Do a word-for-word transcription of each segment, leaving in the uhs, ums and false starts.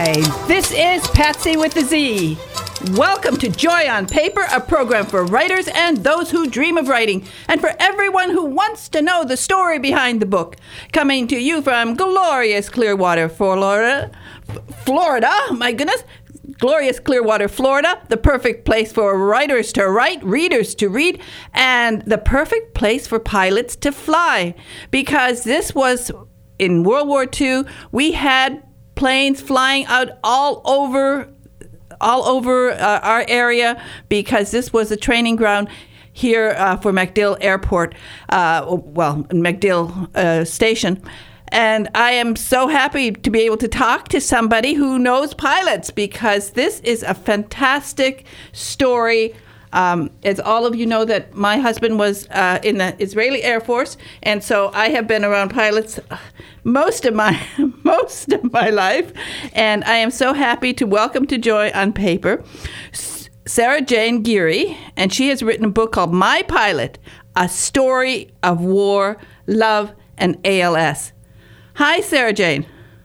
Hi, this is Patsy with the Z. Welcome to Joy on Paper, a program for writers and those who dream of writing, and for everyone who wants to know the story behind the book. Coming to you from glorious Clearwater, Florida. Florida, my goodness. Glorious Clearwater, Florida, the perfect place for writers to write, readers to read, and the perfect place for pilots to fly. Because this was, in World War Two, we had planes flying out all over all over uh, our area because this was a training ground here uh, for MacDill Airport, uh, well, MacDill uh, Station. And I am so happy to be able to talk to somebody who knows pilots because this is a fantastic story. Um, as all of you know, that my husband was uh, in the Israeli Air Force, and so I have been around pilots most of my most of my life, and I am so happy to welcome to Joy on Paper Sarah Jane Geary, and she has written a book called My Pilot: A Story of War, Love, and A L S. Hi, Sarah Jane.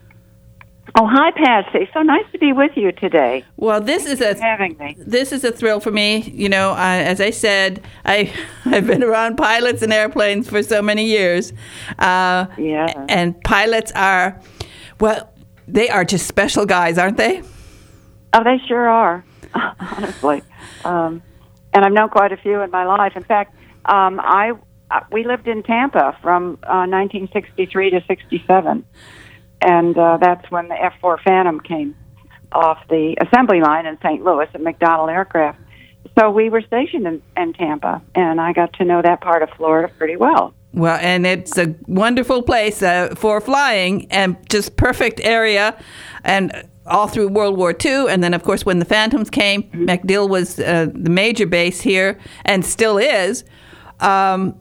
Oh, hi, Patsy. So nice to be with you today. Well, this Thanks is a for having me. This is a thrill for me. You know, I, as I said, I I've been around pilots and airplanes for so many years. Uh, yeah. And pilots are, well, they are just special guys, aren't they? Oh, they sure are. Honestly, um, and I've known quite a few in my life. In fact, um, I uh, we lived in Tampa from uh, nineteen sixty-three to sixty-seven. And uh, that's when the F four Phantom came off the assembly line in Saint Louis at McDonnell Aircraft. So we were stationed in, in Tampa, and I got to know that part of Florida pretty well. Well, and it's a wonderful place uh, for flying and just perfect area. And all through World War Two, and then, of course, when the Phantoms came, mm-hmm. MacDill was uh, the major base here and still is. Um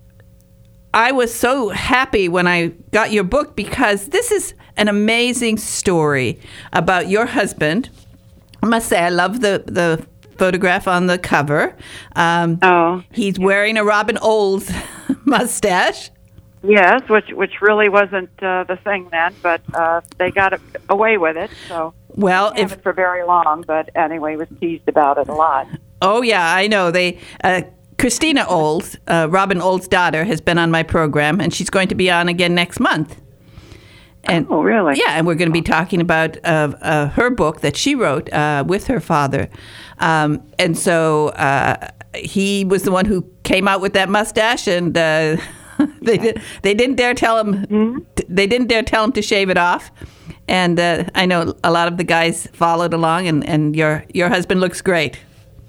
I was so happy when I got your book because this is an amazing story about your husband. I must say I love the, the photograph on the cover. Um, oh. He's wearing a Robin Olds mustache. Yes, which which really wasn't uh, the thing then, but uh, they got it, away with it. So well, if it for very long, but anyway, was teased about it a lot. Oh yeah, I know. They. Uh, Christina Olds, uh, Robin Olds' daughter, has been on my program, and she's going to be on again next month. And, oh, really? Yeah, and we're going to be talking about uh, uh, her book that she wrote uh, with her father. Um, and so uh, he was the one who came out with that mustache, and uh, they did, they didn't dare tell him mm-hmm. t- they didn't dare tell him to shave it off. And uh, I know a lot of the guys followed along, and, and your your husband looks great.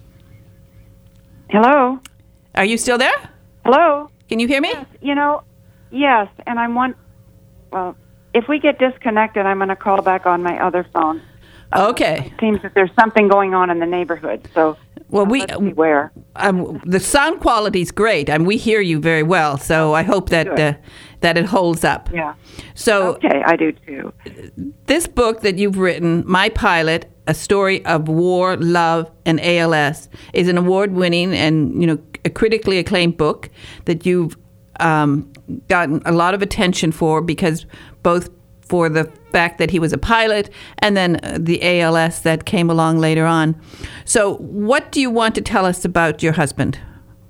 Hello. Are you still there? Hello. Can you hear me? Yes, you know, yes, and I'm one. Well, if we get disconnected, I'm going to call back on my other phone. Okay. Uh, it seems that there's something going on in the neighborhood, so well, uh, we let's see where. Um, the sound quality is great, and we hear you very well. So I hope that uh, that it holds up. Yeah. So okay, I do too. This book that you've written, My Pilot: A Story of War, Love, and A L S, is an award-winning and you know a critically acclaimed book that you've um, gotten a lot of attention for because both for the fact that he was a pilot and then the A L S that came along later on. So what do you want to tell us about your husband?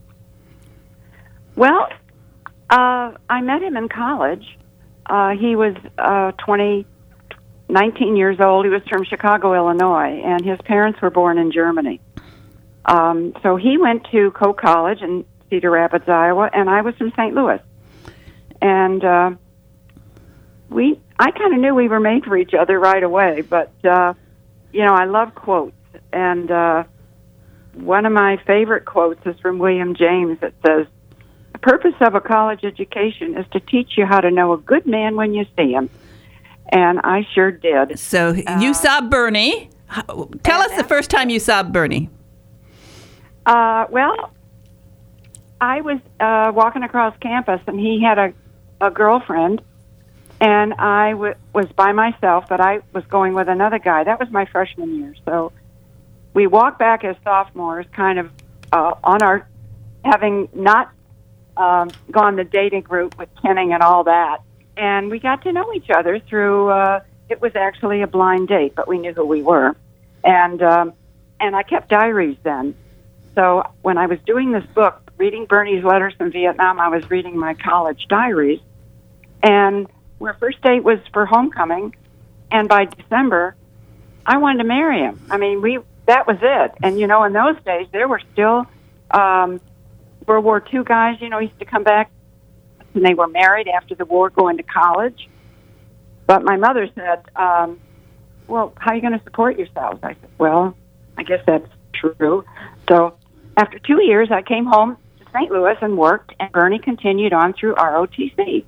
Well, uh, I met him in college. Uh, he was uh, twenty, nineteen years old. He was from Chicago, Illinois, and his parents were born in Germany. Um, so he went to Coe College in Cedar Rapids, Iowa, and I was from Saint Louis. And uh, we, I kind of knew we were made for each other right away, but, uh, you know, I love quotes. And uh, one of my favorite quotes is from William James that says, "The purpose of a college education is to teach you how to know a good man when you see him." And I sure did. So uh, you saw Bernie. Tell us the first time you saw Bernie. Uh, well, I was uh, walking across campus, and he had a, a girlfriend, and I w- was by myself, but I was going with another guy. That was my freshman year. So we walked back as sophomores, kind of uh, on our, having not um, gone the dating route with kenning and all that, and we got to know each other through uh, it was actually a blind date, but we knew who we were. And um, and I kept diaries then. So when I was doing this book, reading Bernie's letters from Vietnam, I was reading my college diaries. And our first date was for homecoming. And by December, I wanted to marry him. I mean, we that was it. And, you know, in those days, there were still um, World War Two guys, you know, used to come back, and they were married after the war, going to college. But my mother said, um, well, how are you going to support yourselves? I said, well, I guess that's true. So after two years, I came home to Saint Louis and worked, and Bernie continued on through R O T C.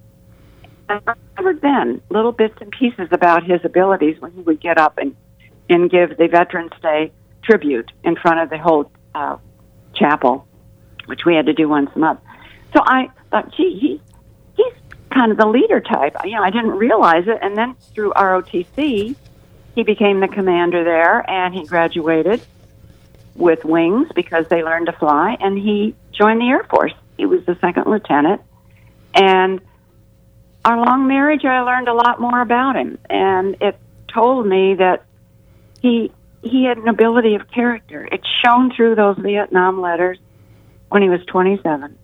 I discovered then little bits and pieces about his abilities when he would get up and, and give the Veterans Day tribute in front of the whole uh, chapel, which we had to do once a month. So I thought, gee, he, he's kind of the leader type. You know, I didn't realize it. And then through R O T C, he became the commander there, and he graduated with wings because they learned to fly, and he joined the Air Force. He was the second lieutenant. And our long marriage, I learned a lot more about him, and it told me that he he had an ability of character. It shone through those Vietnam letters when he was twenty-seven.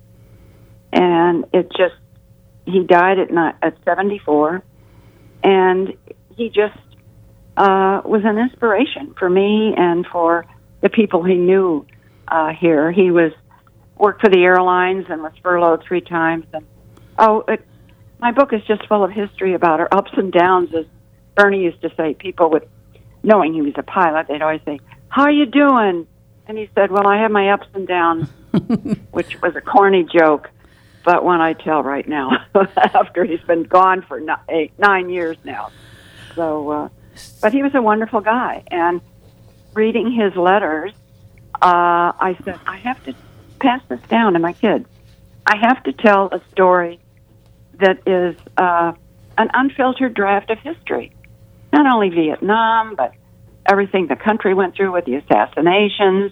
And it just, he died at not, at seventy-four, and he just uh, was an inspiration for me and for the people he knew uh, here. He was worked for the airlines and was furloughed three times. And oh, it, my book is just full of history about our ups and downs. As Bernie used to say, people with knowing he was a pilot, they'd always say, "How are you doing?" And he said, "Well, I have my ups and downs," which was a corny joke, but one I tell right now after he's been gone for nine, eight, nine years now. So, uh, but he was a wonderful guy, and reading his letters, uh, I said, I have to pass this down to my kids. I have to tell a story that is uh, an unfiltered draft of history. Not only Vietnam, but everything the country went through with the assassinations,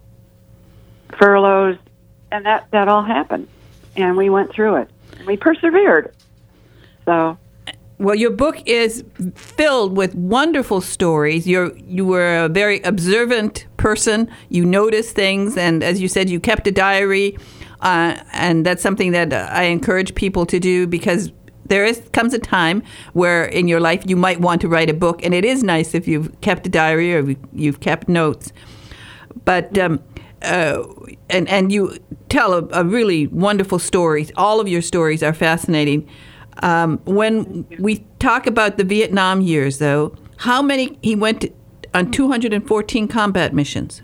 furloughs, and that, that all happened. And we went through it. We persevered. So... Well, your book is filled with wonderful stories. You're you were a very observant person. You noticed things, and as you said, you kept a diary, uh, and that's something that I encourage people to do, because there is comes a time where in your life you might want to write a book, and it is nice if you've kept a diary or you've kept notes. But um, uh, and and you tell a, a really wonderful stories. All of your stories are fascinating. Um, when we talk about the Vietnam years, though, how many, he went to, on two hundred fourteen combat missions.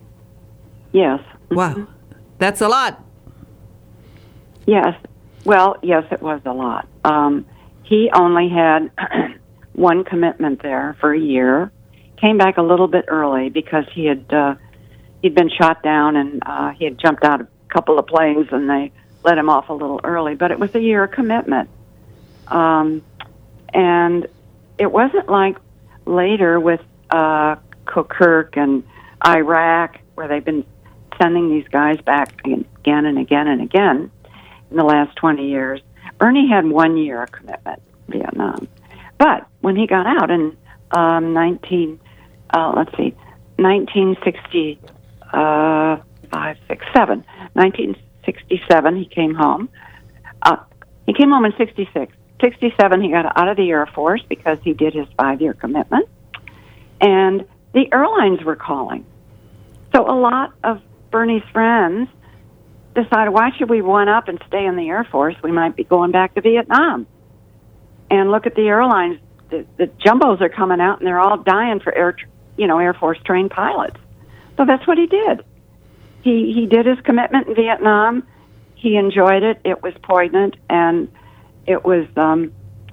Yes. Wow. That's a lot. Yes. Well, yes, it was a lot. Um, he only had one commitment there for a year, came back a little bit early because he had, uh, he'd been shot down, and uh, he had jumped out of a couple of planes, and they let him off a little early, but it was a year commitment. Um, and it wasn't like later with uh, Kirkuk and Iraq, where they've been sending these guys back again and again and again in the last twenty years. Bernie had one year of commitment in Vietnam. But when he got out in um, nineteen, uh, let's see, nineteen sixty, uh, five, six, seven, nineteen sixty-seven, he came home. Uh, he came home in sixty-six. sixty-seven, he got out of the Air Force because he did his five-year commitment, and the airlines were calling. So a lot of Bernie's friends decided, why should we one up and stay in the Air Force? We might be going back to Vietnam. And look at the airlines. The, the jumbos are coming out, and they're all dying for air, you know, Air Force trained pilots. So that's what he did. He he did his commitment in Vietnam. He enjoyed it. It was poignant, and It was um,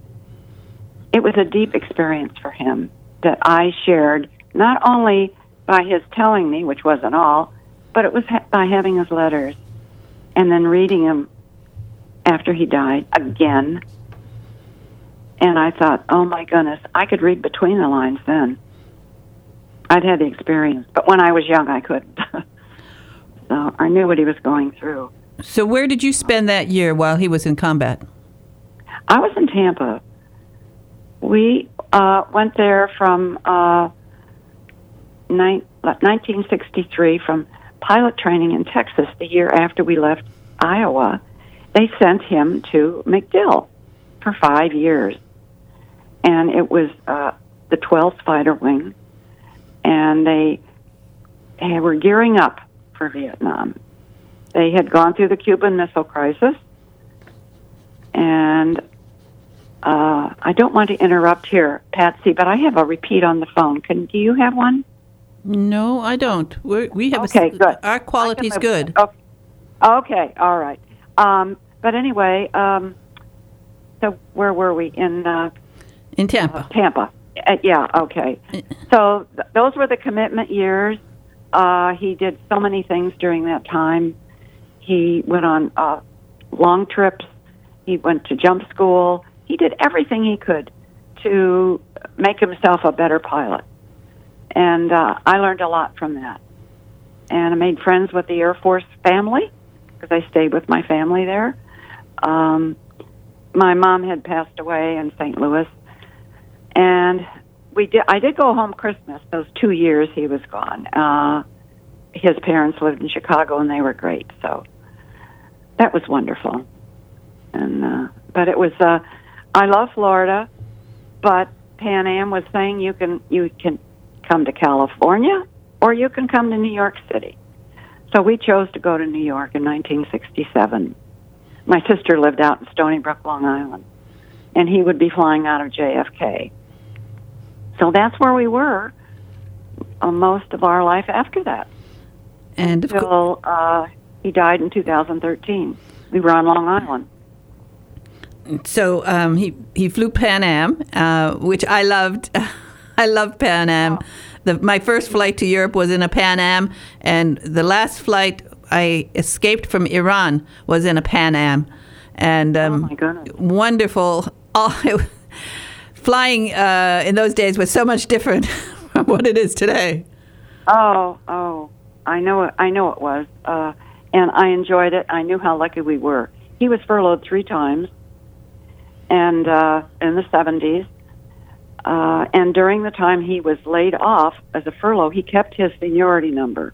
it was a deep experience for him that I shared, not only by his telling me, which wasn't all, but it was ha- by having his letters and then reading them after he died again. And I thought, oh my goodness, I could read between the lines then. I'd had the experience, but when I was young, I couldn't. So I knew what he was going through. So where did you spend that year while he was in combat? I was in Tampa. we uh, went there from uh, nine, nineteen sixty-three from pilot training in Texas. The year after we left Iowa, they sent him to MacDill for five years. And it was uh, the twelfth Fighter Wing, and they, they were gearing up for Vietnam. They had gone through the Cuban Missile Crisis, and uh, I don't want to interrupt here, Patsy, but I have a repeat on the phone. Can do you have one? No, I don't. We're, we have okay, a, good. Our quality's good. Okay. okay, all right. Um, but anyway, um, so where were we? In uh, in Tampa. Uh, Tampa. Uh, yeah, okay. So th- those were the commitment years. Uh, he did so many things during that time. He went on uh, long trips. He went to jump school. He did everything he could to make himself a better pilot. And uh, I learned a lot from that. And I made friends with the Air Force family because I stayed with my family there. Um, my mom had passed away in Saint Louis. And we did. I did go home Christmas, those two years he was gone. Uh, his parents lived in Chicago, and they were great. So that was wonderful. And uh, but it was. Uh, I love Florida, but Pan Am was saying you can you can come to California or you can come to New York City. So we chose to go to New York in nineteen sixty-seven. My sister lived out in Stony Brook, Long Island, and he would be flying out of J F K. So that's where we were uh, most of our life after that. And of until uh, he died in two thousand thirteen. We were on Long Island. So um, he he flew Pan Am, uh, which I loved. I loved Pan Am. Oh. The, my first flight to Europe was in a Pan Am, and the last flight I escaped from Iran was in a Pan Am. And um, oh my goodness, wonderful! Oh, it, flying uh, in those days was so much different from what it is today. Oh, oh, I know it. I know it was, uh, and I enjoyed it. I knew how lucky we were. He was furloughed three times, and uh, in the seventies. Uh, and during the time he was laid off as a furlough, he kept his seniority number.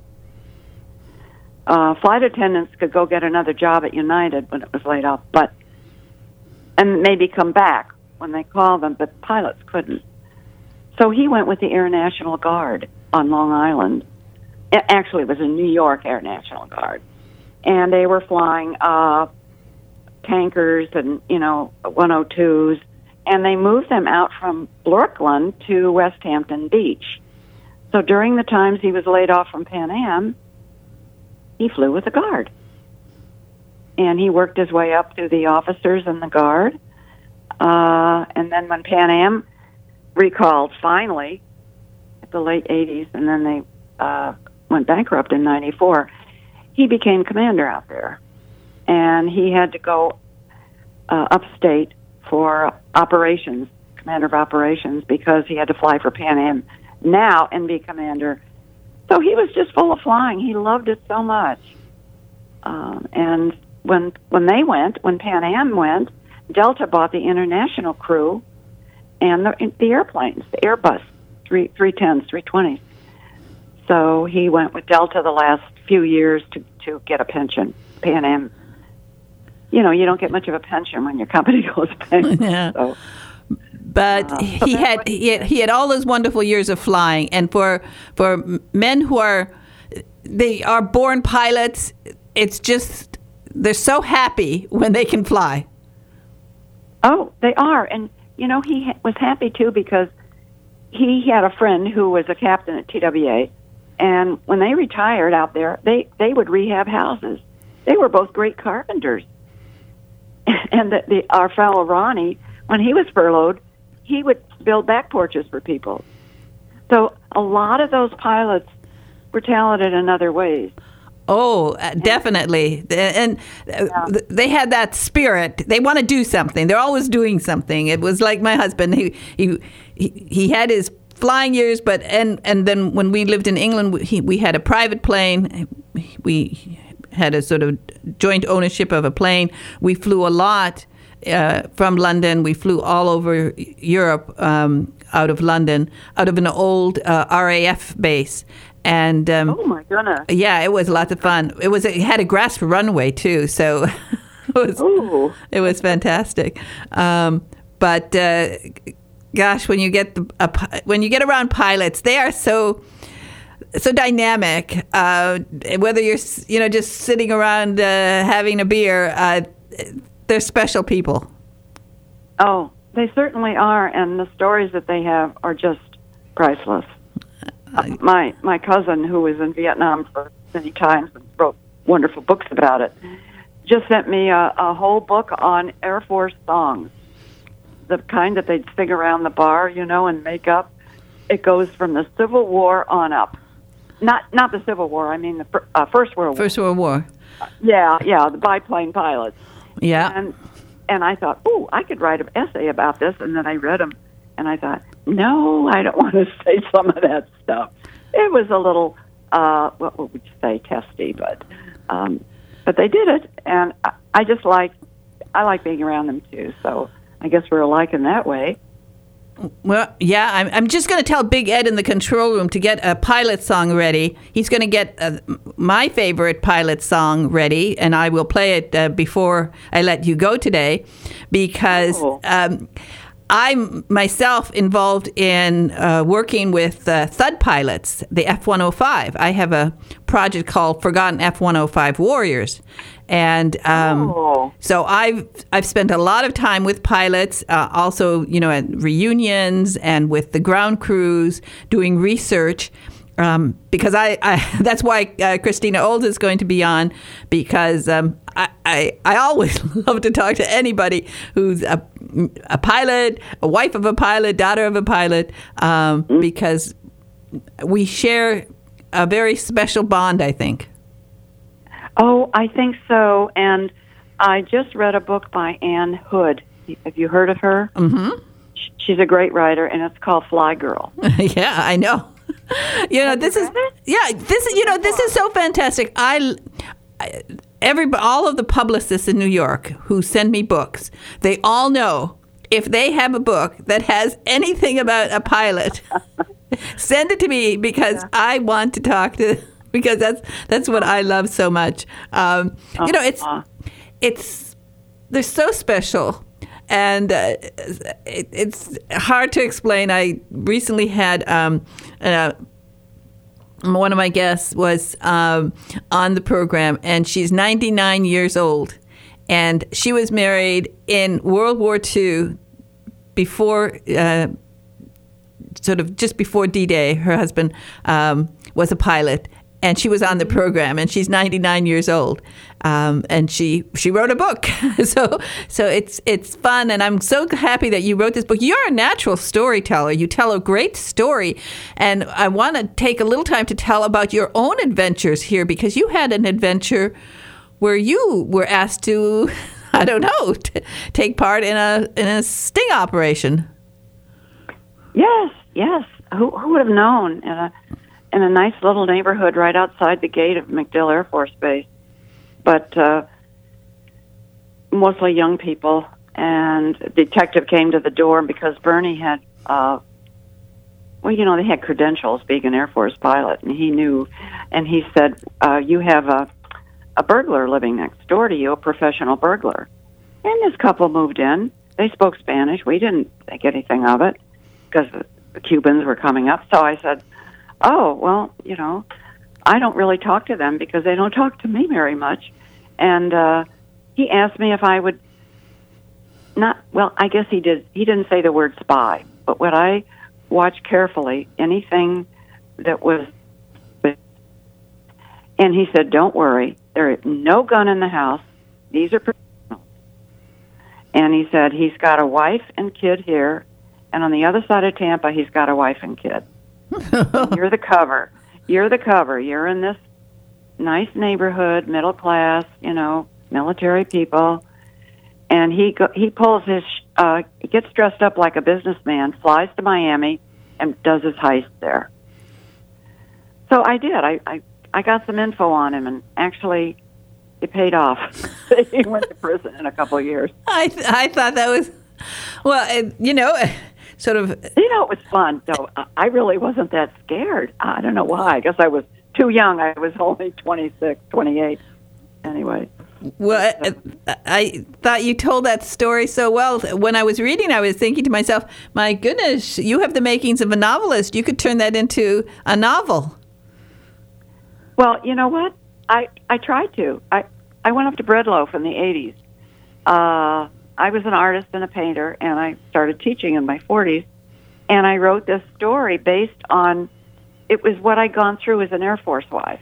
Uh, flight attendants could go get another job at United when it was laid off, but and maybe come back when they called them, but pilots couldn't. So he went with the Air National Guard on Long Island. It actually, it was a New York Air National Guard, and they were flying uh, tankers and you know one oh twos. And they moved them out from Brooklyn to West Hampton Beach. So during the times he was laid off from Pan Am, he flew with the Guard. And he worked his way up through the officers and the Guard. Uh, and then when Pan Am recalled, finally, at the late eighties, and then they uh, went bankrupt in ninety-four, he became commander out there. And he had to go uh, upstate for operations, commander of operations, because he had to fly for Pan Am now and be commander. So he was just full of flying. He loved it so much. Um, and when when they went, when Pan Am went, Delta bought the international crew and the, the airplanes, the Airbus three three tens, three twenties. So he went with Delta the last few years to to get a pension. Pan Am. You know, you don't get much of a pension when your company goes bankrupt. Yeah. So, but uh, he had he had he had all those wonderful years of flying, and for for men who are they are born pilots, it's just they're so happy when they can fly. Oh, they are, and you know he ha- was happy too because he had a friend who was a captain at T W A, and when they retired out there, they they would rehab houses. They were both great carpenters. And the, the, our fellow Ronnie, when he was furloughed, he would build back porches for people. So a lot of those pilots were talented in other ways. Oh, uh, definitely. And uh, Yeah. they had that spirit. They want to do something. They're always doing something. It was like my husband. He he he, he had his flying years, but and, and then when we lived in England, we, he, we had a private plane. We had a sort of joint ownership of a plane. We flew a lot. uh, from London. We flew all over Europe um, out of London, out of an old uh, R A F base. And um, oh my goodness! Yeah, it was lots of fun. It was it had a grass runway too, so it was Ooh. it was fantastic. Um, but uh, gosh, when you get the uh, when you get around pilots, they are so so dynamic. Uh, whether you're you know just sitting around uh, having a beer, uh, they're special people. Oh, they certainly are, and the stories that they have are just priceless. Uh, my my cousin, who was in Vietnam for many times and wrote wonderful books about it, just sent me a, a whole book on Air Force songs, the kind that they'd sing around the bar, you know, and make up. It goes from the Civil War on up. Not not the Civil War. I mean the uh, First World War. First World War. Uh, yeah, yeah, the biplane pilots. Yeah. And and I thought, oh, I could write an essay about this, and then I read them. And I thought, no, I don't want to say some of that stuff. It was a little, uh, what would you say, testy, but um, but they did it, and I, I just like, I like being around them too. So I guess we're alike in that way. Well, yeah, I'm, I'm just going to tell Big Ed in the control room to get a pilot song ready. He's going to get uh, my favorite pilot song ready, and I will play it uh, before I let you go today, because Oh. um, I'm myself involved in uh, working with uh, Thud pilots, the F one oh five. I have a project called Forgotten F one oh five Warriors. And um, Oh. so I've I've spent a lot of time with pilots, uh, also, you know, at reunions and with the ground crews doing research. Um, because I, I that's why uh, Christina Old is going to be on, because um, I, I I always love to talk to anybody who's a, a pilot, a wife of a pilot, daughter of a pilot, um, mm. because we share a very special bond, I think. Oh, I think so. And I just read a book by Ann Hood. Have you heard of her? Mm-hmm. She's a great writer, and it's called Fly Girl. Yeah, I know. You know, this is yeah, this is you know, this is so fantastic. I, I every all of the publicists in New York who send me books, they all know if they have a book that has anything about a pilot, send it to me, because yeah. I want to talk to because that's that's what I love so much. Um, uh-huh. You know, it's it's they're so special. And uh, it, it's hard to explain. I recently had um, uh, one of my guests was um, on the program, and she's ninety-nine years old. And she was married in World War Two, before, uh, sort of just before D-Day. Her husband um, was a pilot. And she was on the program, and she's ninety-nine years old, um, and she she wrote a book. so so it's it's fun, and I'm so happy that you wrote this book. You're a natural storyteller. You tell a great story, and I want to take a little time to tell about your own adventures here, because you had an adventure where you were asked to, I don't know, t- take part in a in a sting operation. Yes, yes. Who who would have known? And a in a nice little neighborhood right outside the gate of MacDill Air Force Base. But uh, mostly young people. And a detective came to the door because Bernie had, uh, well, you know, they had credentials being an Air Force pilot, and he knew. And he said, uh, you have a, a burglar living next door to you, a professional burglar. And this couple moved in. They spoke Spanish. We didn't think anything of it because the Cubans were coming up. So I said, oh, well, you know, I don't really talk to them because they don't talk to me very much. And uh, he asked me if I would not, well, I guess he did. He didn't say the word spy, but would I watch carefully anything that was, and he said, don't worry, there is no gun in the house. These are professionals. And he said, he's got a wife and kid here, and on the other side of Tampa, he's got a wife and kid. You're the cover. You're the cover. You're in this nice neighborhood, middle class, you know, military people. And he go, he pulls his, uh, he gets dressed up like a businessman, flies to Miami, and does his heist there. So I did. I, I, I got some info on him, and actually it paid off. He went to prison in a couple of years. I th- I thought that was, well, uh, you know, sort of. You know, it was fun, though. I really wasn't that scared. I don't know why. I guess I was too young. I was only twenty-six, twenty-eight. Anyway. Well, I, I thought you told that story so well. When I was reading, I was thinking to myself, my goodness, you have the makings of a novelist. You could turn that into a novel. Well, you know what? I, I tried to. I, I went up to Breadloaf in the eighties. Uh, I was an artist and a painter, and I started teaching in my forties. And I wrote this story based on, it was what I'd gone through as an Air Force wife.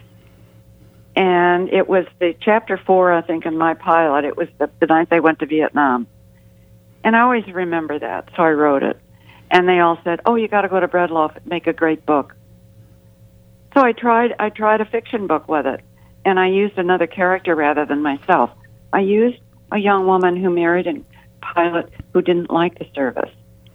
And it was the chapter four, I think, in my pilot. It was the, the night they went to Vietnam. And I always remember that, so I wrote it. And they all said, oh, you got to go to Breadloaf, make a great book. So I tried I tried a fiction book with it, and I used another character rather than myself. I used a young woman who married a pilot who didn't like the service.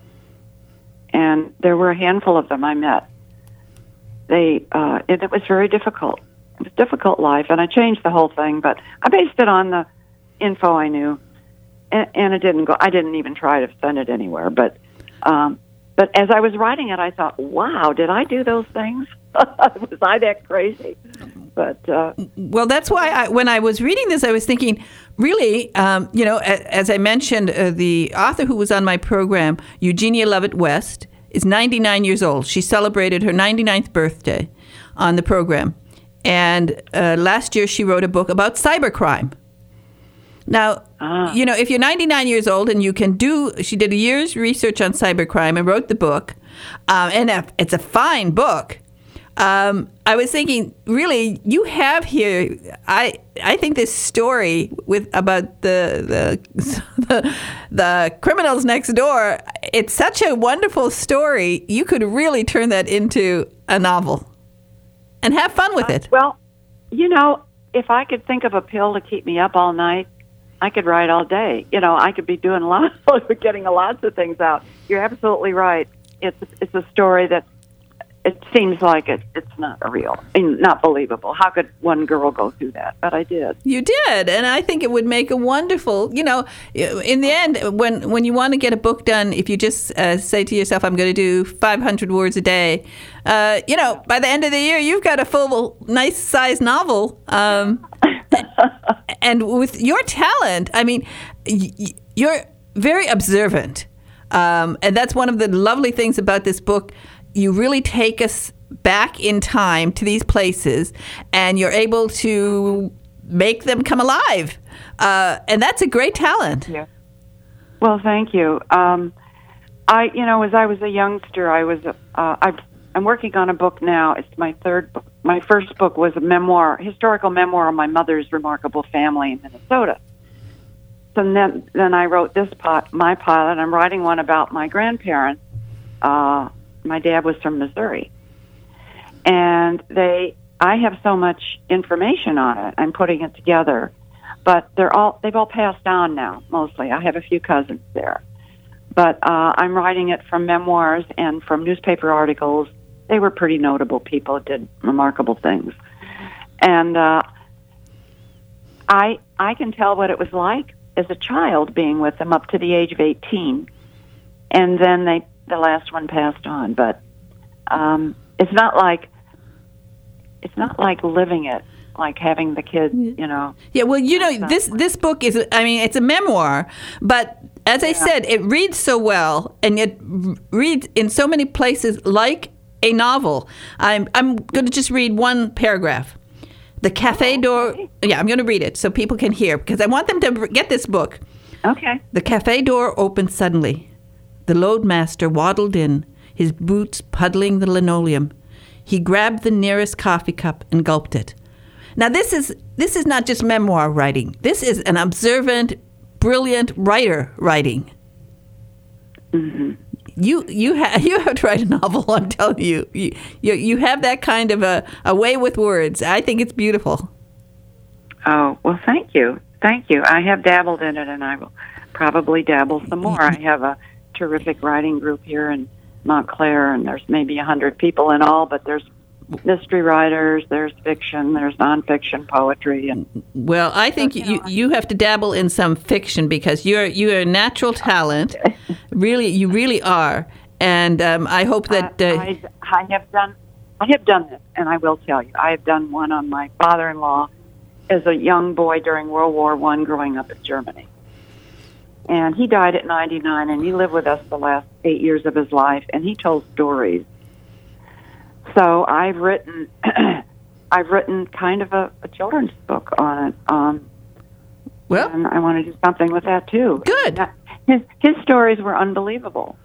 And there were a handful of them I met. They uh, and it was very difficult. It was a difficult life, and I changed the whole thing, but I based it on the info I knew, and, and it didn't go. I didn't even try to send it anywhere, but um, but as I was writing it, I thought, wow, did I do those things? Was I that crazy? But uh, well, that's why I, when I was reading this, I was thinking, really, um, you know, as, as I mentioned, uh, the author who was on my program, Eugenia Lovett West, is ninety-nine years old. She celebrated her ninety-ninth birthday on the program. And uh, last year she wrote a book about cybercrime. Now, ah. you know, if you're ninety-nine years old and you can do, she did a year's research on cybercrime and wrote the book, um, and it's a fine book. Um, I was thinking, really, you have here, I I think this story with about the the, the the criminals next door, it's such a wonderful story. You could really turn that into a novel. And have fun with it. Uh, well, you know, if I could think of a pill to keep me up all night, I could write all day. You know, I could be doing lots, getting lots of things out. You're absolutely right. It's it's a story that it seems like it. It's not real, and not believable. How could one girl go through that? But I did. You did, and I think it would make a wonderful. You know, in the end, when when you want to get a book done, if you just uh, say to yourself, "I'm going to do five hundred words a day," uh, you know, by the end of the year, you've got a full, nice size novel. Um, and with your talent, I mean, you're very observant, um, and that's one of the lovely things about this book. You really take us back in time to these places, and you're able to make them come alive. Uh, and that's a great talent. Yeah. Well, thank you. Um, I, you know, as I was a youngster, I was, uh, I, I'm working on a book now. It's my third book. My first book was a memoir, historical memoir on my mother's remarkable family in Minnesota. So then, then I wrote this pot, my pilot. I'm writing one about my grandparents. Uh, My dad was from Missouri, and they. I have so much information on it. I'm putting it together, but they're all they've all passed on now. Mostly, I have a few cousins there, but uh, I'm writing it from memoirs and from newspaper articles. They were pretty notable people, did remarkable things, and uh, I I can tell what it was like as a child being with them up to the age of eighteen, and then they. The last one passed on, but um, it's not like it's not like living it, like having the kids, you know. Yeah, well, you know, this this book is, I mean, it's a memoir, but as I yeah. said, it reads so well, and it reads in so many places like a novel. I'm I'm going to just read one paragraph. The cafe door. Okay. Yeah, I'm going to read it so people can hear, because I want them to get this book. Okay. The cafe door opened suddenly. The loadmaster waddled in, his boots puddling the linoleum. He grabbed the nearest coffee cup and gulped it. Now, this is this is not just memoir writing. This is an observant, brilliant writer writing. Mm-hmm. You you have you have to write a novel. I'm telling you, you you, you have that kind of a, a way with words. I think it's beautiful. Oh, well, thank you, thank you. I have dabbled in it, and I will probably dabble some more. I have a terrific writing group here in Montclair, and there's maybe a hundred people in all, but there's mystery writers, there's fiction, there's nonfiction poetry, and well, I think so, you, you know, you have to dabble in some fiction because you're you're a natural talent. Really, you really are, and um, I hope that uh, I, I, I have done I have done this, and I will tell you, I have done one on my father-in-law as a young boy during World War One, growing up in Germany. And he died at ninety-nine, and he lived with us the last eight years of his life, and he told stories. So I've written, I've written kind of a, a children's book on it. Um, well, and I want to do something with that too. Good. His his stories were unbelievable,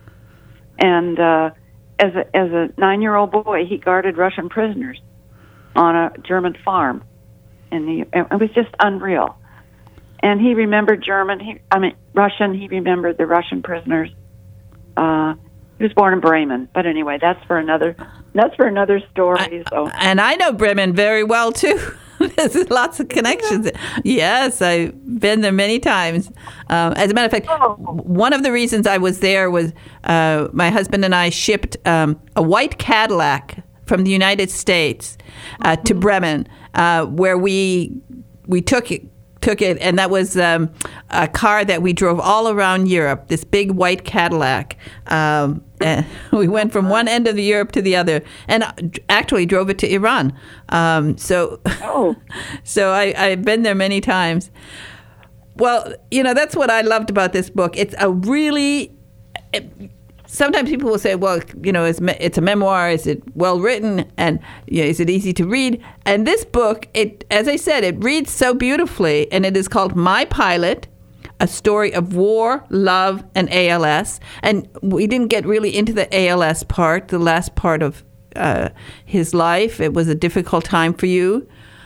and uh, as a as a nine-year-old boy, he guarded Russian prisoners on a German farm, and he, it was just unreal. And he remembered German, he, I mean, Russian, he remembered the Russian prisoners. Uh, he was born in Bremen. But anyway, that's for another, that's for another story. I, so. And I know Bremen very well, too. There's lots of connections. Yeah. Yes, I've been there many times. Um, as a matter of fact, oh. one of the reasons I was there was uh, my husband and I shipped um, a white Cadillac from the United States uh, mm-hmm. to Bremen, uh, where we we took it. took it, and that was um, a car that we drove all around Europe, this big white Cadillac. Um, and we went from one end of the Europe to the other, and actually drove it to Iran. Um, so oh. so I, I've been there many times. Well, you know, that's what I loved about this book. It's a really... It, Sometimes people will say, well, you know, it's, it's a memoir. Is it well written? And you know, is it easy to read? And this book, it, as I said, it reads so beautifully. And it is called My Pilot, A Story of War, Love, and A L S. And we didn't get really into the A L S part, the last part of uh, his life. It was a difficult time for you.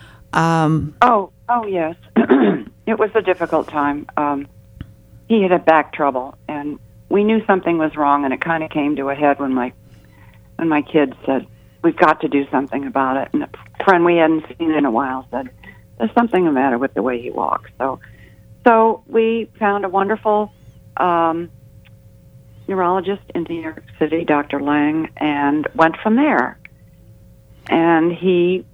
Um, oh, oh, yes. It was a difficult time. Um, he had a back trouble, and we knew something was wrong, and it kind of came to a head when my when my kids said, we've got to do something about it. And a friend we hadn't seen in a while said, there's something the matter with the way he walks. So so we found a wonderful um, neurologist in New York City, Doctor Lang, and went from there. And he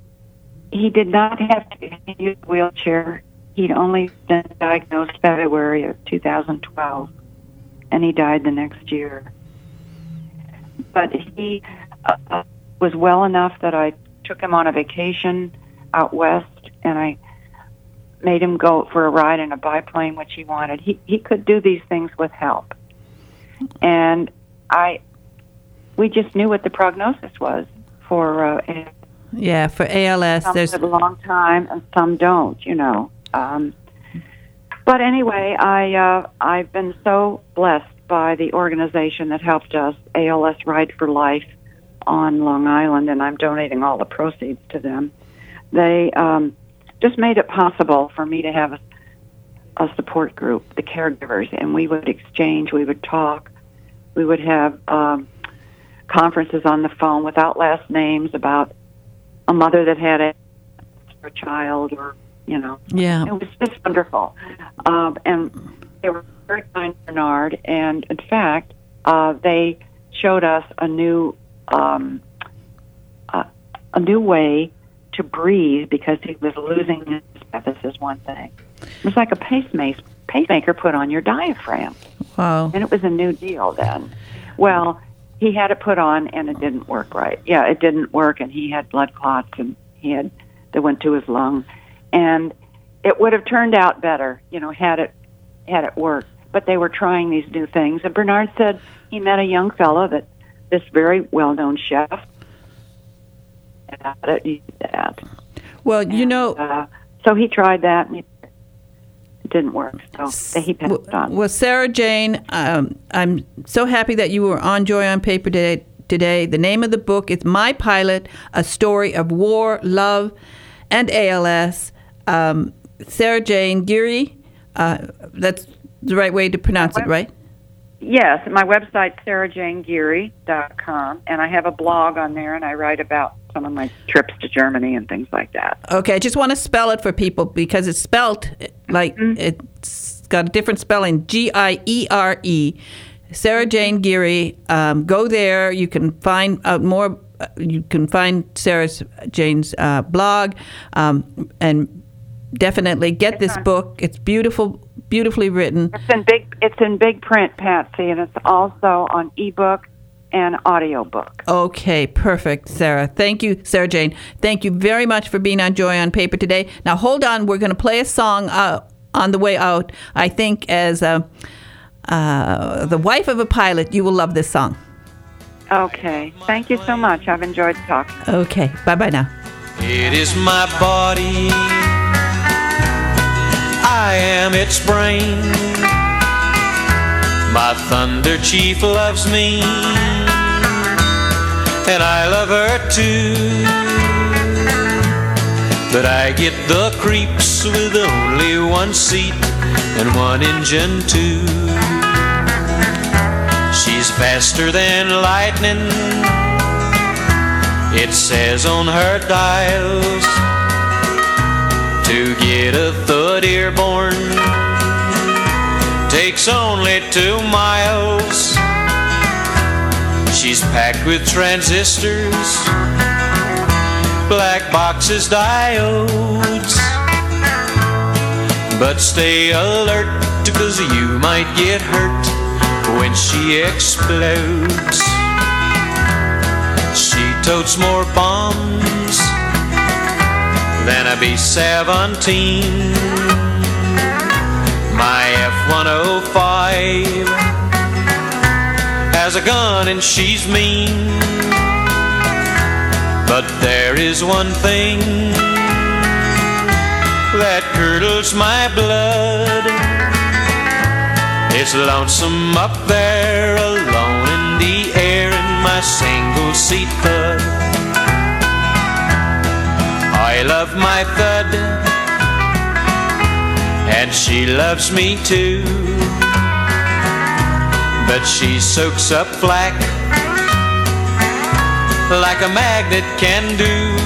he did not have to use a wheelchair. He'd only been diagnosed February of two thousand twelve. And he died the next year. But he uh, was well enough that I took him on a vacation out west, and I made him go for a ride in a biplane, which he wanted. He he could do these things with help. And I, we just knew what the prognosis was for. Uh, yeah, for A L S. Some there's live a long time, and some don't. You know. Um, But anyway, I, uh, I've been so blessed by the organization that helped us, A L S Ride for Life on Long Island, and I'm donating all the proceeds to them. They um, just made it possible for me to have a, a support group, the caregivers, and we would exchange, we would talk, we would have um, conferences on the phone without last names about a mother that had a, a child or You know, yeah, it was just wonderful, um, and they were very kind to Bernard. And in fact, uh, they showed us a new, um, uh, a new way to breathe because he was losing his breath. This is one thing. It was like a pacemaker, pacemaker put on your diaphragm. Wow! And it was a new deal then. Well, he had it put on, and it didn't work right. Yeah, it didn't work, and he had blood clots, and he had that went to his lung. And it would have turned out better, you know, had it had it worked. But they were trying these new things. And Bernard said he met a young fellow that this very well-known chef. And I did that. Well, you and, know, uh, so he tried that, and it didn't work. So he passed on. Well, Sarah Jane, um, I'm so happy that you were on Joy on Paper today. Today, the name of the book is My Pilot: A Story of War, Love, and A L S. Um, Sarah Jane Geary, uh, that's the right way to pronounce it, right? Yes, my website's sarah jane geary dot com, and I have a blog on there, and I write about some of my trips to Germany and things like that. Okay, I just want to spell it for people because it's spelled like mm-hmm. it's got a different spelling, G I E R E. Sarah Jane Geary, um, go there. You can find out more you can find Sarah Jane's uh, blog, um, and definitely get this book. It's beautiful, beautifully written. It's in big. It's in big print, Patsy, and it's also on ebook and audiobook. Okay, perfect, Sarah. Thank you, Sarah Jane. Thank you very much for being on Joy on Paper today. Now, hold on. We're going to play a song uh, on the way out. I think as uh, uh, the wife of a pilot, you will love this song. Okay. Thank you so much. I've enjoyed talking. Okay. Bye-bye now. It is my body. I am its brain. My Thunder Chief loves me, and I love her too. But I get the creeps with only one seat and one engine too. She's faster than lightning, it says on her dials. To get a thud airborne takes only two miles. She's packed with transistors, black boxes, diodes. But stay alert, cause you might get hurt when she explodes. She totes more bombs than a B seventeen. My F one oh five has a gun and she's mean. But there is one thing that curdles my blood. It's lonesome up there, alone in the air in my single seat Thud. I love my Thud, and she loves me too. But she soaks up flak like a magnet can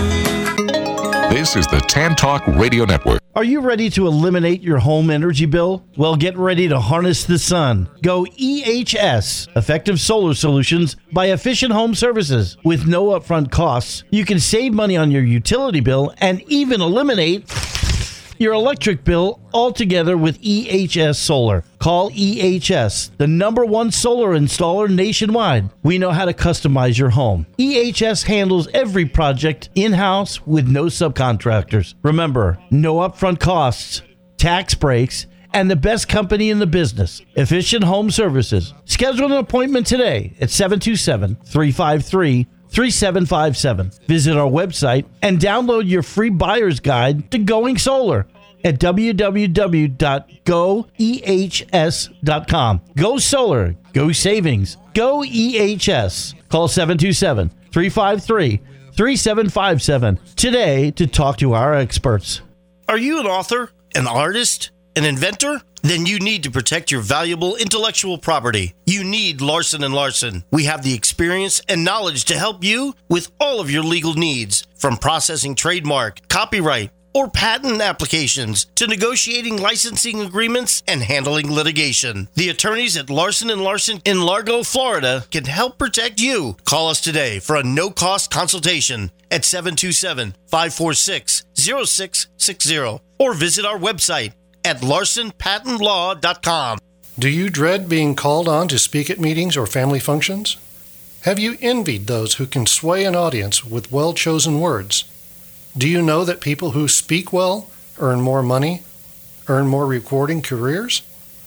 do. This is the Tan Talk Radio Network. Are you ready to eliminate your home energy bill? Well, get ready to harness the sun. Go E H S, Effective Solar Solutions by Efficient Home Services. With no upfront costs, you can save money on your utility bill and even eliminate your electric bill altogether with E H S Solar. Call E H S, the number one solar installer nationwide. We know how to customize your home. E H S handles every project in-house with no subcontractors. Remember, no upfront costs, tax breaks, and the best company in the business, Efficient Home Services. Schedule an appointment today at seven two seven, three five three, three seven five seven. Visit our website and download your free buyer's guide to going solar at w w w dot go e h s dot com. Go solar, go savings, go E H S. Call seven two seven, three five three, three seven five seven today to talk to our experts. Are you an author, an artist, an inventor? Then you need to protect your valuable intellectual property. You need Larson and Larson. We have the experience and knowledge to help you with all of your legal needs, from processing trademark, copyright, or patent applications to negotiating licensing agreements and handling litigation. The attorneys at Larson and Larson in Largo, Florida can help protect you. Call us today for a no-cost consultation at seven two seven, five four six, zero six six zero or visit our website at larson patent law dot com. Do you dread being called on to speak at meetings or family functions? Have you envied those who can sway an audience with well-chosen words? Do you know that people who speak well earn more money, earn more rewarding careers?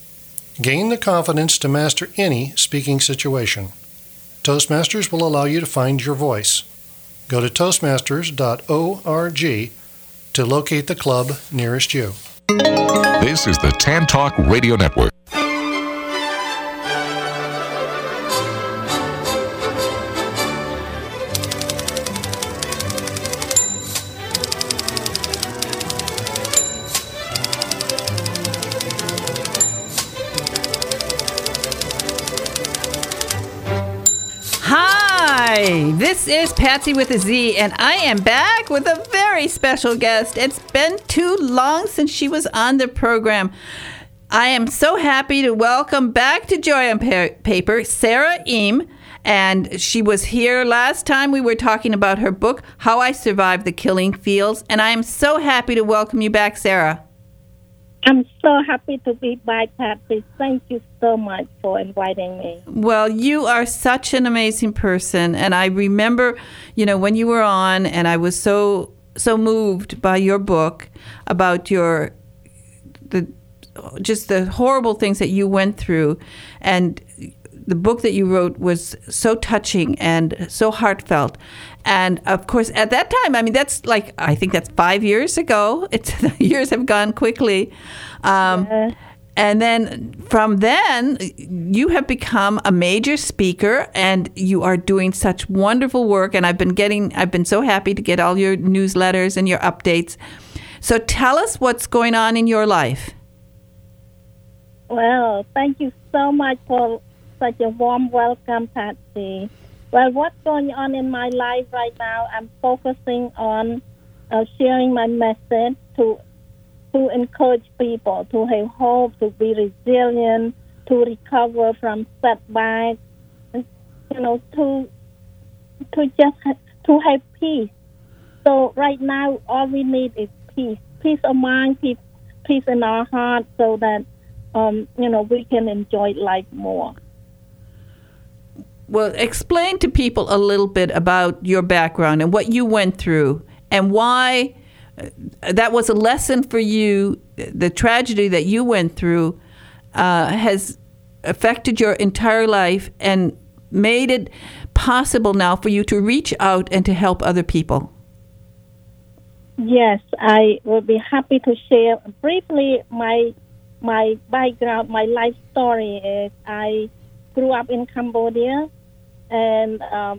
Gain the confidence to master any speaking situation. Toastmasters will allow you to find your voice. Go to toastmasters dot org to locate the club nearest you. This is the Tan Talk Radio Network. This is Patsy with a Z, and I am back with a very special guest. It's been too long since she was on the program. I am so happy to welcome back to Joy on pa- Paper Sarah Ehm, And she was here last time. We were talking about her book, How I Survived the Killing Fields. And I am so happy to welcome you back, Sarah. I'm so happy to be back, Patsy. Thank you so much for inviting me. Well, you are such an amazing person. And I remember, you know, when you were on, and I was so, so moved by your book about your, the, just the horrible things that you went through. And the book that you wrote was so touching and so heartfelt. And of course, at that time, I mean, that's like, I think that's five years ago. It's the years have gone quickly. Um, yeah. And then from then, you have become a major speaker and you are doing such wonderful work. And I've been getting, I've been so happy to get all your newsletters and your updates. So tell us what's going on in your life. Well, thank you so much for such a warm welcome, Patsy. Well, what's going on in my life right now, I'm focusing on uh, sharing my message to to encourage people to have hope, to be resilient, to recover from setbacks, and, you know, to to just ha- to have peace. So right now, all we need is peace, peace of mind, peace, peace in our heart, so that um, you know, we can enjoy life more. Well, explain to people a little bit about your background and what you went through and why that was a lesson for you. The tragedy that you went through uh, has affected your entire life and made it possible now for you to reach out and to help other people. Yes, I will be happy to share briefly my my background, my life story. Is I grew up in Cambodia, and um,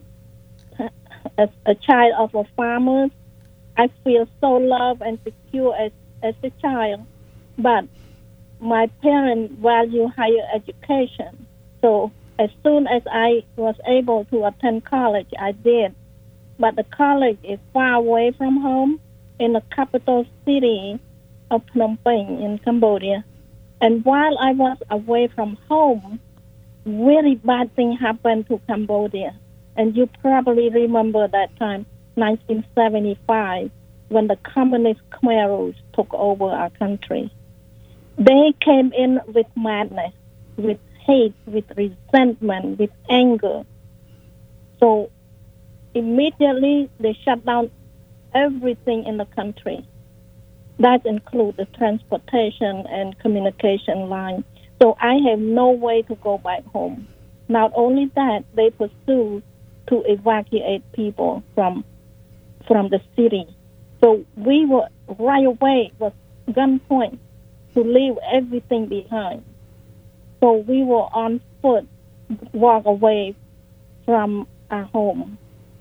as a child of a farmer, I feel so loved and secure as, as a child. But my parents value higher education. So as soon as I was able to attend college, I did. But the college is far away from home in the capital city of Phnom Penh in Cambodia. And while I was away from home, really bad thing happened to Cambodia. And you probably remember that time, nineteen seventy-five, when the communist Khmer Rouge took over our country. They came in with madness, with hate, with resentment, with anger. So immediately they shut down everything in the country. That includes the transportation and communication line. So I have no way to go back home. Not only that, they pursue to evacuate people from from the city. So we were right away with gunpoint to leave everything behind. So we were on foot, walk away from our home.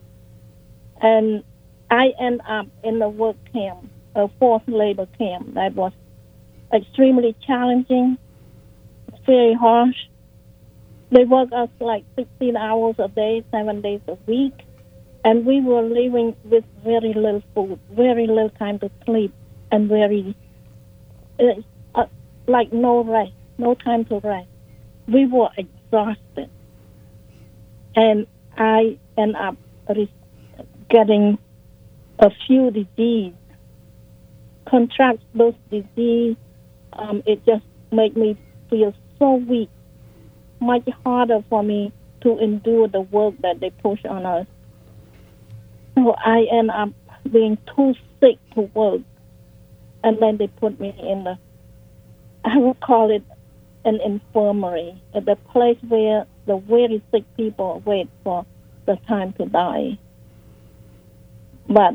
And I ended up in the work camp, a forced labor camp that was extremely challenging, very harsh. They worked us like sixteen hours a day, seven days a week. And we were living with very little food, very little time to sleep, and very, uh, uh, like no rest, no time to rest. We were exhausted. And I ended up getting a few diseases, contract those diseases. Um, it just made me feel so weak, much harder for me to endure the work that they push on us. So I end up being too sick to work. And then they put me in the, I would call it an infirmary, the place where the very sick people wait for the time to die. But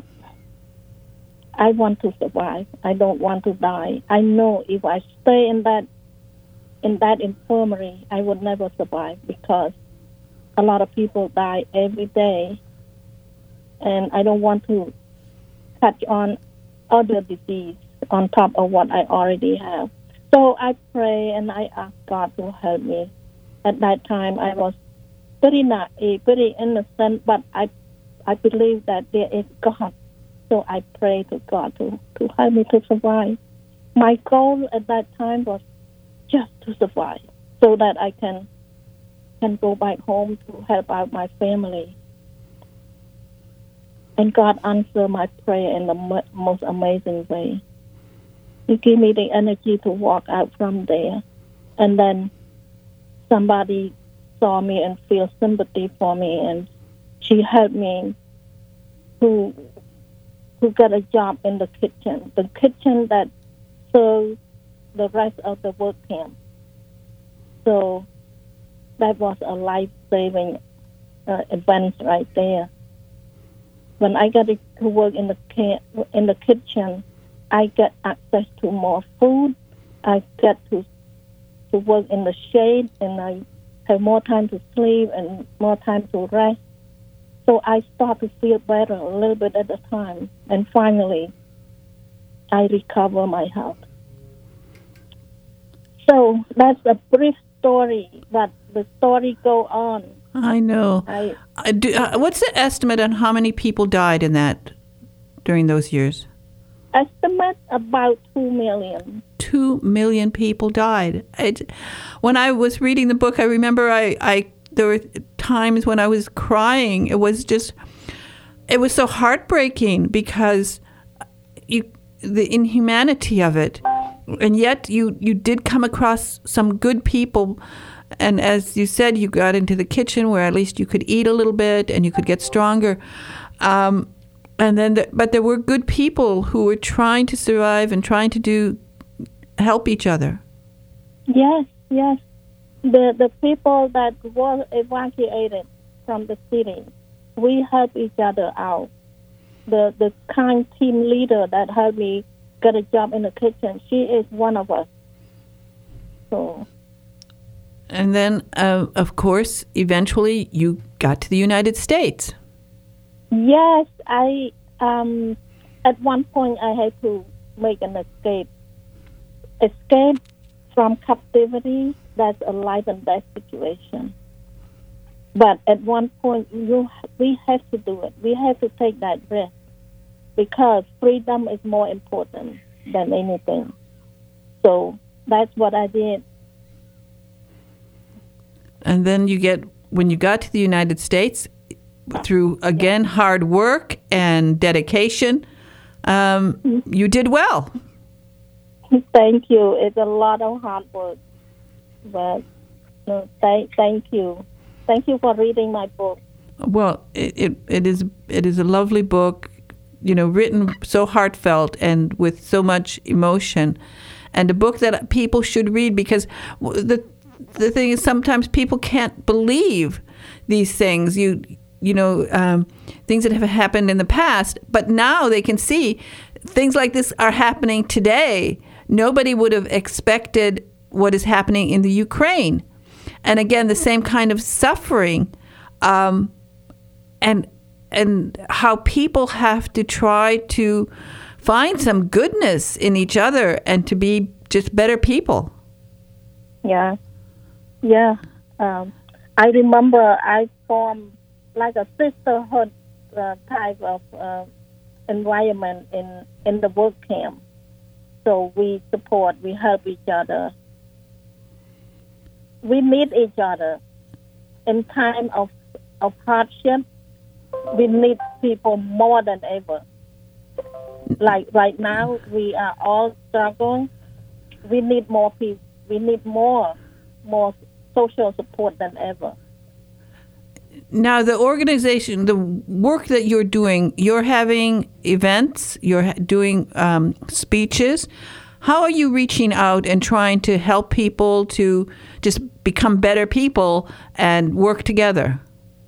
I want to survive. I don't want to die. I know if I stay in that in that infirmary, I would never survive, because a lot of people die every day. And I don't want to touch on other disease on top of what I already have. So I pray and I ask God to help me. At that time, I was very naive, very innocent, but I I believe that there is God. So I pray to God to, to help me to survive. My goal at that time was just to survive, so that I can can go back home to help out my family. And God answered my prayer in the mo- most amazing way. He gave me the energy to walk out from there. And then somebody saw me and feel sympathy for me, and she helped me to to get a job in the kitchen, the kitchen that serves the rest of the work camp. So that was a life-saving uh, event right there. When I got to work in the camp, in the kitchen, I get access to more food. I get to to work in the shade, and I have more time to sleep and more time to rest. So I start to feel better a little bit at a time. And finally, I recover my health. So that's a brief story, but the story go on. I know. I, I do, uh, what's the estimate on how many people died in that during those years? Estimate about two million. Two million people died. It, when I was reading the book, I remember I, I there were times when I was crying. It was just, it was so heartbreaking because you, the inhumanity of it, and yet you, you did come across some good people. And as you said, you got into the kitchen where at least you could eat a little bit and you could get stronger. Um, and then, the, but there were good people who were trying to survive and trying to do help each other. Yes, yes. The the people that were evacuated from the city, we help each other out. The the kind team leader that helped me get a job in the kitchen, she is one of us. So. And then, uh, of course, eventually you got to the United States. Yes, I. Um, at one point, I had to make an escape. Escape from captivity. That's a life and death situation. But at one point, you we have to do it. We have to take that risk because freedom is more important than anything. So that's what I did. And then you get, when you got to the United States, through, again, hard work and dedication, um, you did well. Thank you. It's a lot of hard work. But no, th- thank you. Thank you for reading my book. Well, it, it, it is it is a lovely book, you know, written so heartfelt and with so much emotion, and a book that people should read because the the thing is sometimes people can't believe these things. You you know um, things that have happened in the past, but now they can see things like this are happening today. Nobody would have expected what is happening in the Ukraine, and again the same kind of suffering. Um, and and how people have to try to find some goodness in each other and to be just better people. Yeah, yeah. Um, I remember I formed like a sisterhood uh, type of uh, environment in, in the work camp. So we support, we help each other. We meet each other in time of of hardship. We need people more than ever. Like right now, we are all struggling. We need more people. We need more, more social support than ever. Now, the organization, the work that you're doing, you're having events, you're doing um, speeches. How are you reaching out and trying to help people to just become better people and work together?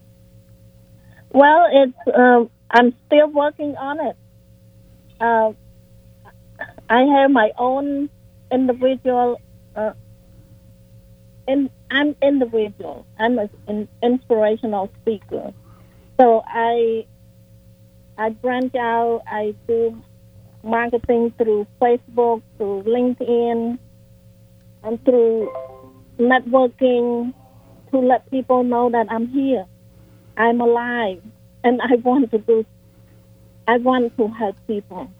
Well, it's uh, I'm still working on it. Uh, I have my own individual. Uh, in, I'm individual. I'm an inspirational speaker. So I I branch out. I do marketing through Facebook, through LinkedIn, and through networking to let people know that I'm here. I'm alive, and I want to do. I want to help people.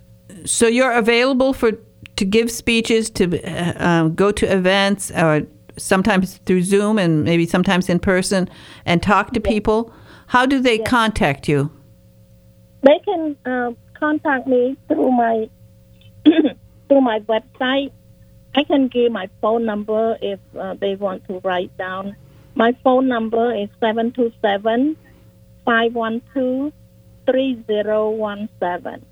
So you're available for to give speeches, to uh, go to events, or sometimes through Zoom and maybe sometimes in person, and talk to people, how do they contact you? They can uh, contact me through my through my website. I can give my phone number if uh, they want to write down. My phone number is seven two seven, five one two, three zero one seven.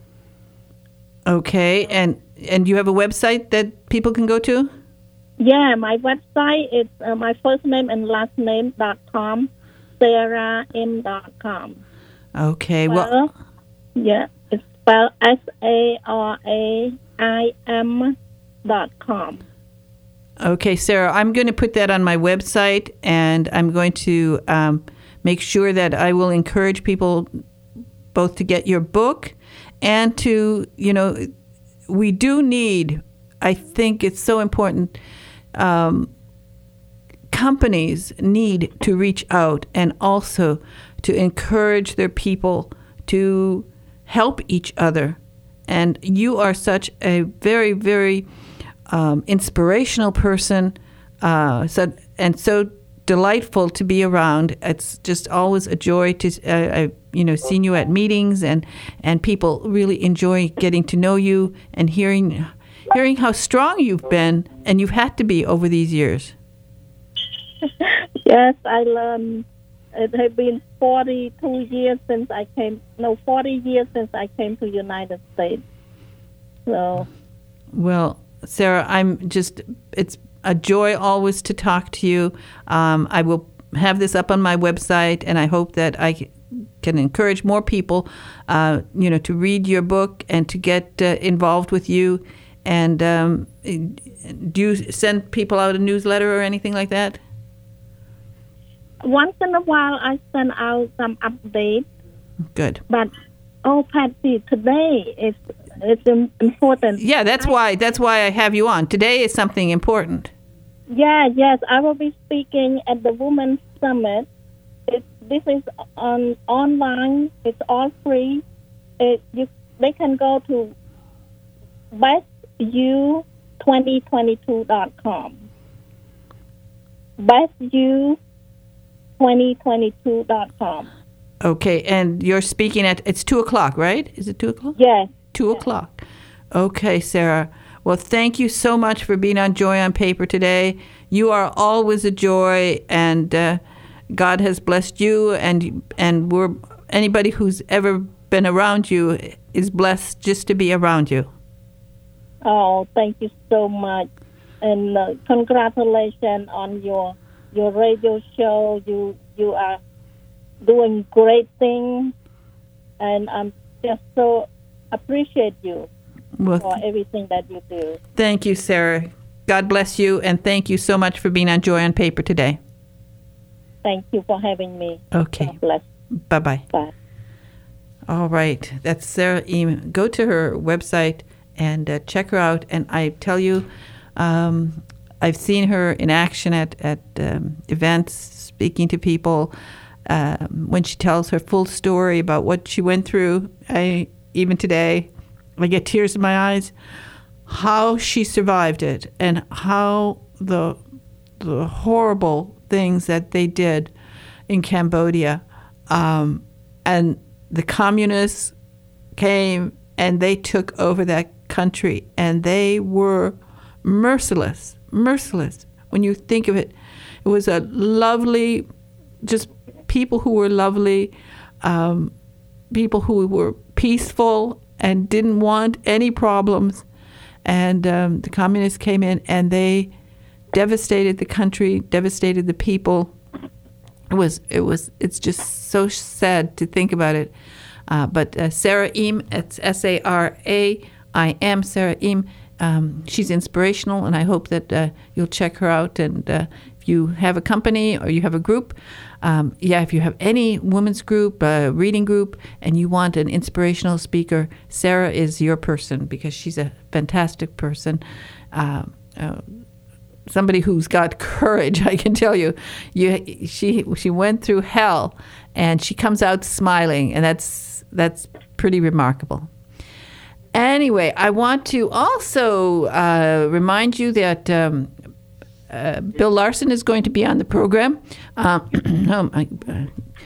Okay, and and you have a website that people can go to? Yeah, my website is uh, my first name and last name dot com, sarah m dot com. Okay, well, well, yeah, it's spelled S A R A I M dot com. Okay, Sarah, I'm going to put that on my website, and I'm going to um, make sure that I will encourage people both to get your book and to, you know, we do need, I think it's so important, um, companies need to reach out and also to encourage their people to help each other. And you are such a very, very um, inspirational person, uh, so, and so delightful to be around. It's just always a joy to, uh, I, you know, seeing you at meetings, and, and people really enjoy getting to know you and hearing, hearing how strong you've been and you've had to be over these years. Yes, I learned. It has been forty-two years since I came. No, forty years since I came to United States. So, well, Sarah, I'm just. It's a joy always to talk to you. Um, I will have this up on my website, and I hope that I can encourage more people, uh, you know, to read your book and to get uh, involved with you. And um, do you send people out a newsletter or anything like that? Once in a while, I send out some updates. Good. But oh, Patsy, today is it's important. Yeah, that's I, why that's why I have you on. Today is something important. Yeah, yes, I will be speaking at the Women's Summit. It, this is on online. It's all free. It, you, they can go to best you twenty twenty-two dot com. best you twenty twenty-two dot com. Okay, and you're speaking at, it's two o'clock, right? Is it two o'clock? Yes. two o'clock. Okay, Sarah. Well, thank you so much for being on Joy on Paper today. You are always a joy, and uh, God has blessed you, and and we're anybody who's ever been around you is blessed just to be around you. Oh, thank you so much, and uh, congratulations on your your radio show. You you are doing great things, and I'm just so appreciate you well, for everything that you do. Thank you, Sarah. God bless you, and thank you so much for being on Joy on Paper today. Thank you for having me. Okay. God bless. Bye-bye. Bye. All right. That's Sarah Eam. Go to her website and uh, check her out. And I tell you, um, I've seen her in action at, at um, events, speaking to people. Um, when she tells her full story about what she went through, I even today, I get tears in my eyes, how she survived it and how the the horrible things that they did in Cambodia. Um, and the communists came and they took over that country, and they were merciless, merciless. When you think of it, it was a lovely, just people who were lovely, um, people who were peaceful and didn't want any problems. And um, the communists came in and they devastated the country, devastated the people. It was, it was, it's just so sad to think about it. Uh, but uh, Sarah Eam, it's S A R A I M, Sarah Eam. Um, she's inspirational, and I hope that uh, you'll check her out. And uh, if you have a company or you have a group, um, yeah, if you have any women's group, uh, reading group, and you want an inspirational speaker, Sarah is your person, because she's a fantastic person. Uh, uh, somebody who's got courage, I can tell you. You, she, she went through hell, and she comes out smiling, and that's that's pretty remarkable. Anyway, I want to also uh, remind you that um, uh, Bill Larson is going to be on the program. Um, um, I, uh,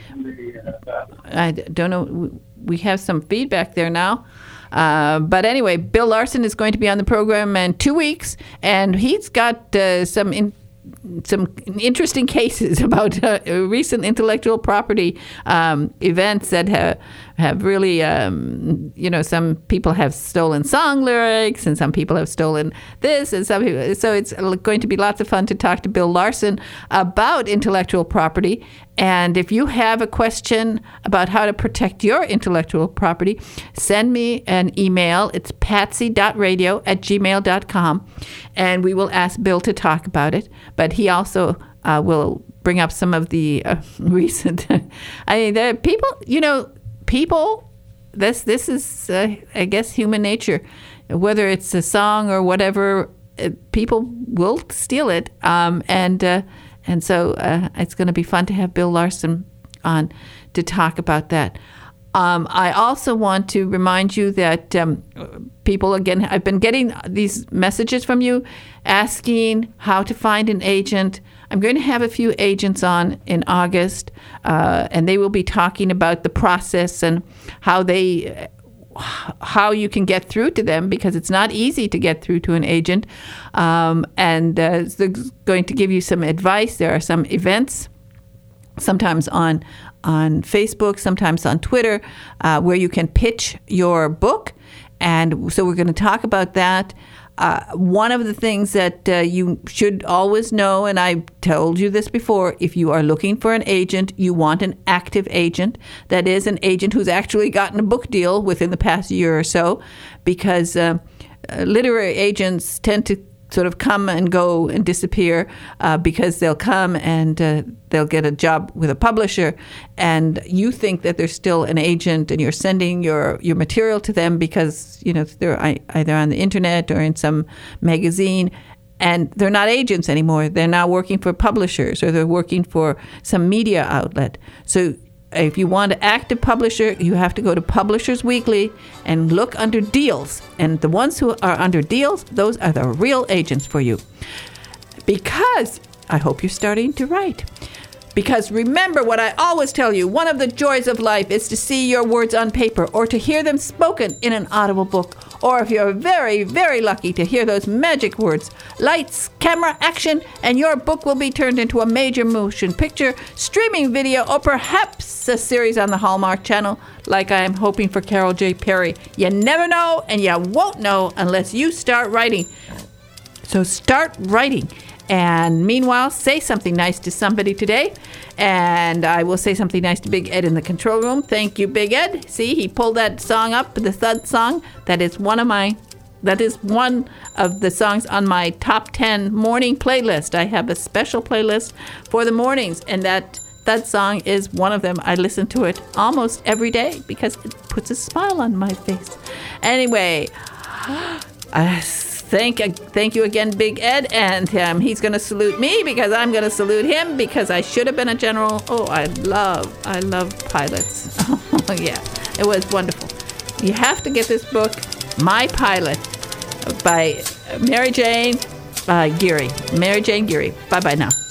I don't know. We have some feedback there now. Uh, but anyway, Bill Larson is going to be on the program in two weeks, and he's got uh, some in, some interesting cases about uh, recent intellectual property um, events that have have really, um, you know, some people have stolen song lyrics, and some people have stolen this, and some people, so it's going to be lots of fun to talk to Bill Larson about intellectual property. And if you have a question about how to protect your intellectual property, send me an email. It's patsy dot radio at gmail dot com, and we will ask Bill to talk about it. But he also uh, will bring up some of the uh, recent, I mean, the people, you know, people, this, this is, uh, I guess, human nature. Whether it's a song or whatever, uh, people will steal it. Um, and... Uh, And so uh, it's going to be fun to have Bill Larson on to talk about that. Um, I also want to remind you that um, people, again, I've been getting these messages from you asking how to find an agent. I'm going to have a few agents on in August, uh, and they will be talking about the process and how they... how you can get through to them, because it's not easy to get through to an agent. Um, and uh, they're going to give you some advice. There are some events, sometimes on on Facebook, sometimes on Twitter, uh, where you can pitch your book. And so we're going to talk about that. Uh, one of the things that uh, you should always know, and I told you this before, if you are looking for an agent, you want an active agent. That is, an agent who's actually gotten a book deal within the past year or so, because uh, uh, literary agents tend to sort of come and go and disappear uh, because they'll come and uh, they'll get a job with a publisher, and you think that they're still an agent, and you're sending your, your material to them because, you know, they're either on the internet or in some magazine, and they're not agents anymore. They're now working for publishers, or they're working for some media outlet. So if you want an active publisher, you have to go to Publishers Weekly and look under deals. And the ones who are under deals, those are the real agents for you. Because I hope you're starting to write. Because remember what I always tell you, one of the joys of life is to see your words on paper, or to hear them spoken in an audible book, or if you're very, very lucky, to hear those magic words, lights, camera, action, and your book will be turned into a major motion picture, streaming video, or perhaps a series on the Hallmark Channel, like I am hoping for Carol J. Perry. You never know, and you won't know unless you start writing. So start writing. And meanwhile, say something nice to somebody today. And I will say something nice to Big Ed in the control room. Thank you, Big Ed. See, he pulled that song up, the Thud song. That is one of my, that is one of the songs on my top ten morning playlist. I have a special playlist for the mornings, and that Thud song is one of them. I listen to it almost every day because it puts a smile on my face. Anyway, I Thank, thank you again, Big Ed, and um, he's going to salute me because I'm going to salute him because I should have been a general. Oh, I love, I love pilots. Oh, yeah, it was wonderful. You have to get this book, My Pilot, by Mary Jane uh, Geary. Mary Jane Geary. Bye-bye now.